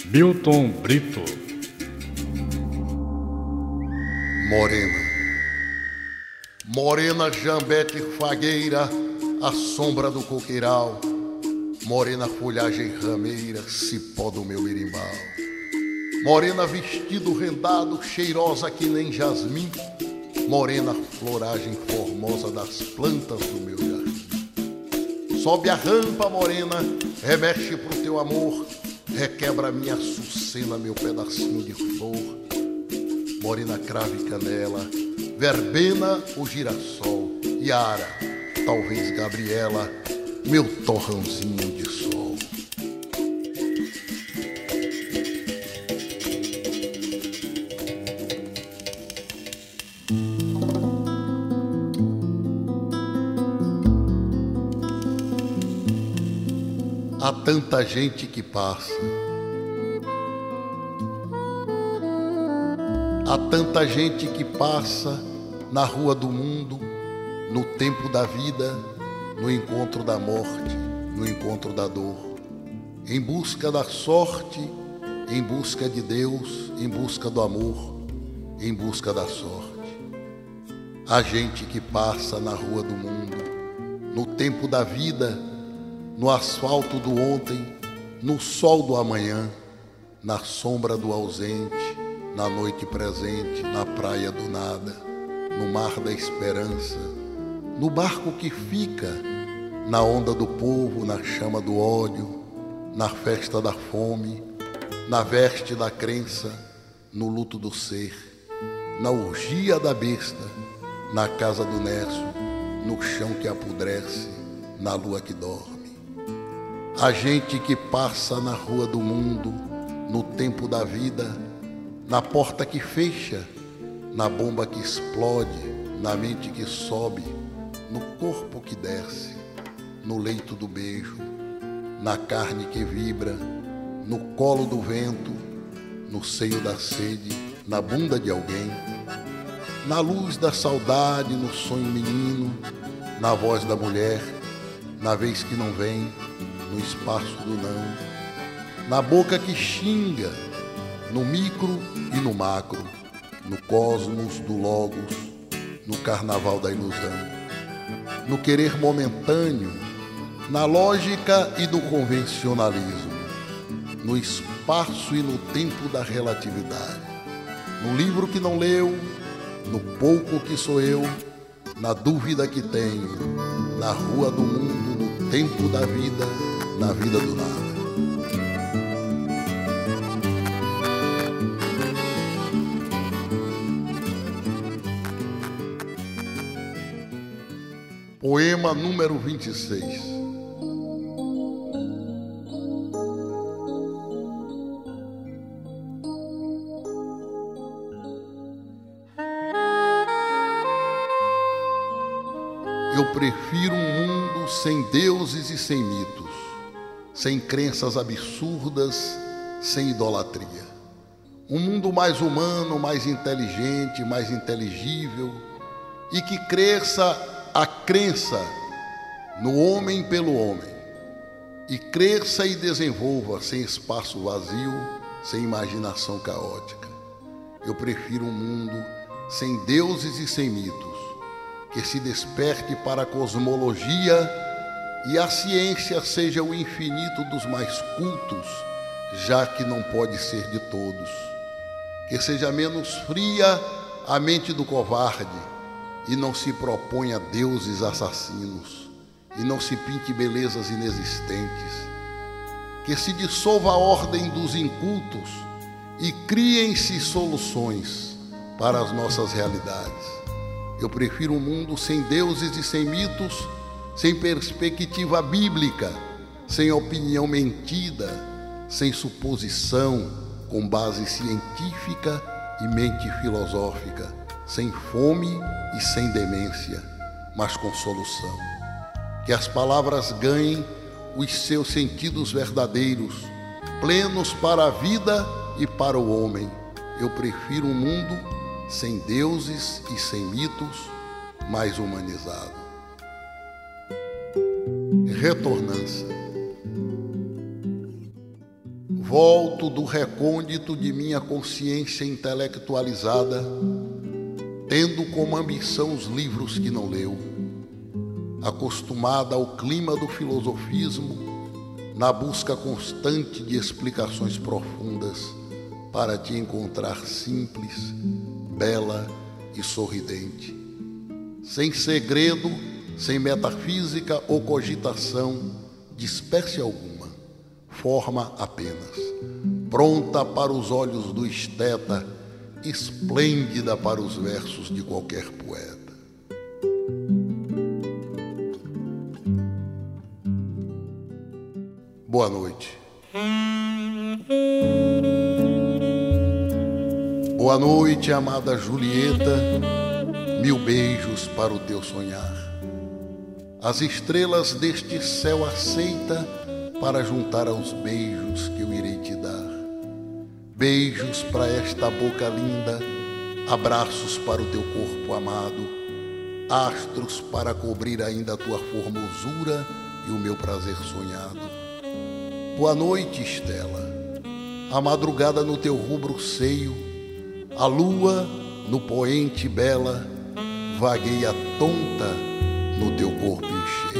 Milton Brito. Morena. Morena jambete fagueira, a sombra do coqueiral. Morena folhagem rameira, cipó do meu berimbau. Morena vestido rendado, cheirosa que nem jasmim. Morena floragem formosa das plantas do meu jardim. Sobe a rampa, morena, remexe pro teu amor, requebra minha açucena, meu pedacinho de flor. Morena cravo e canela, verbena o girassol, Yara, talvez Gabriela, meu torrãozinho de sol. Há tanta gente que passa, há tanta gente que passa na rua do mundo, no tempo da vida, no encontro da morte, no encontro da dor, em busca da sorte, em busca de Deus, em busca do amor, em busca da sorte. Há gente que passa na rua do mundo, no tempo da vida, no asfalto do ontem, no sol do amanhã, na sombra do ausente, na noite presente, na praia do nada, no mar da esperança, no barco que fica, na onda do povo, na chama do ódio, na festa da fome, na veste da crença, no luto do ser, na orgia da besta, na casa do Nécio, no chão que apodrece, na lua que dorme. A gente que passa na rua do mundo, no tempo da vida, na porta que fecha, na bomba que explode, na mente que sobe, no corpo que desce, no leito do beijo, na carne que vibra, no colo do vento, no seio da sede, na bunda de alguém, na luz da saudade, no sonho menino, na voz da mulher, na vez que não vem, no espaço do não, na boca que xinga, no micro e no macro, no cosmos do logos, no carnaval da ilusão, no querer momentâneo, na lógica e no convencionalismo, no espaço e no tempo da relatividade, no livro que não leu, no pouco que sou eu, na dúvida que tenho, na rua do mundo, no tempo da vida, na vida do nada. Poema número 26. Eu prefiro um mundo sem deuses e sem mitos, sem crenças absurdas, sem idolatria. Um mundo mais humano, mais inteligente, mais inteligível, e que cresça a crença no homem pelo homem, e cresça e desenvolva sem espaço vazio, sem imaginação caótica. Eu prefiro um mundo sem deuses e sem mitos, que se desperte para a cosmologia e a ciência seja o infinito dos mais cultos, já que não pode ser de todos. Que seja menos fria a mente do covarde e não se proponha deuses assassinos e não se pinte belezas inexistentes. Que se dissolva a ordem dos incultos e criem-se soluções para as nossas realidades. Eu prefiro um mundo sem deuses e sem mitos, sem perspectiva bíblica, sem opinião mentida, sem suposição com base científica e mente filosófica, sem fome e sem demência, mas com solução. Que as palavras ganhem os seus sentidos verdadeiros, plenos para a vida e para o homem. Eu prefiro um mundo sem deuses e sem mitos, mais humanizado. Retornança. Volto do recôndito de minha consciência intelectualizada, tendo como ambição os livros que não leu, acostumada ao clima do filosofismo, na busca constante de explicações profundas para te encontrar simples, bela e sorridente. Sem segredo, sem metafísica ou cogitação de espécie alguma, forma apenas, pronta para os olhos do esteta, esplêndida para os versos de qualquer poeta. Boa noite. Boa noite, amada Julieta, mil beijos para o teu sonhar. As estrelas deste céu aceita para juntar aos beijos que eu irei te dar. Beijos para esta boca linda, abraços para o teu corpo amado, astros para cobrir ainda a tua formosura e o meu prazer sonhado. Boa noite, Estela, a madrugada no teu rubro seio, a lua no poente bela, vagueia tonta no teu corpo encheio.